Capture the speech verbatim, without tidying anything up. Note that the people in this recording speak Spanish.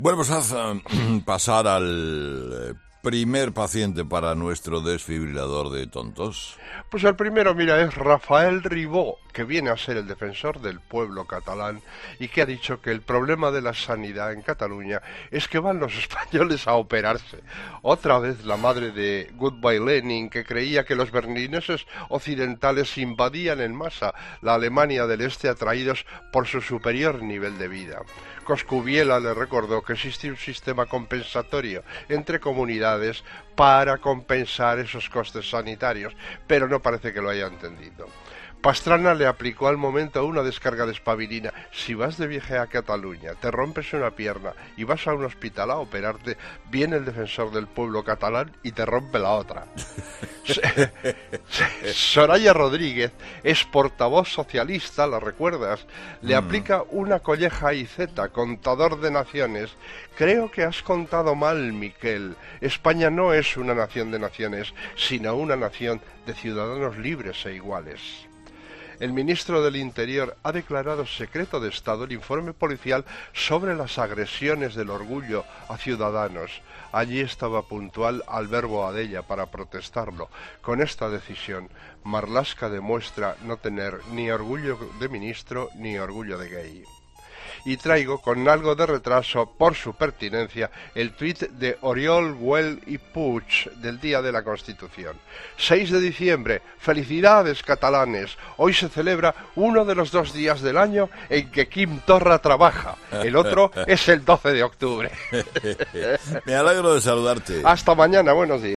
Bueno, pues haz uh, pasar al primer paciente para nuestro desfibrilador de tontos. Pues el primero, mira, es Rafael Ribó, que viene a ser el defensor del pueblo catalán y que ha dicho que el problema de la sanidad en Cataluña es que van los españoles a operarse. Otra vez la madre de Goodbye Lenin, que creía que los berlineses occidentales invadían en masa la Alemania del Este atraídos por su superior nivel de vida. Coscubiela le recordó que existe un sistema compensatorio entre comunidades para compensar esos costes sanitarios, pero no parece que lo haya entendido. Pastrana le aplicó al momento una descarga de espabilina. Si vas de viaje a Cataluña, te rompes una pierna y vas a un hospital a operarte, viene el defensor del pueblo catalán y te rompe la otra. Soraya Rodríguez es portavoz socialista, ¿la recuerdas? Le mm. aplica una colleja a Iceta, contador de naciones. Creo que has contado mal, Miquel. España no es una nación de naciones, sino una nación de ciudadanos libres e iguales. El ministro del Interior ha declarado secreto de Estado el informe policial sobre las agresiones del Orgullo a ciudadanos. Allí estaba puntual Albert Boadella para protestarlo. Con esta decisión, Marlaska demuestra no tener ni orgullo de ministro ni orgullo de gay. Y traigo, con algo de retraso por su pertinencia, el tuit de Oriol Güell y Puig del Día de la Constitución. seis de diciembre, felicidades catalanes. Hoy se celebra uno de los dos días del año en que Quim Torra trabaja. El otro es el doce de octubre. Me alegro de saludarte. Hasta mañana, buenos días.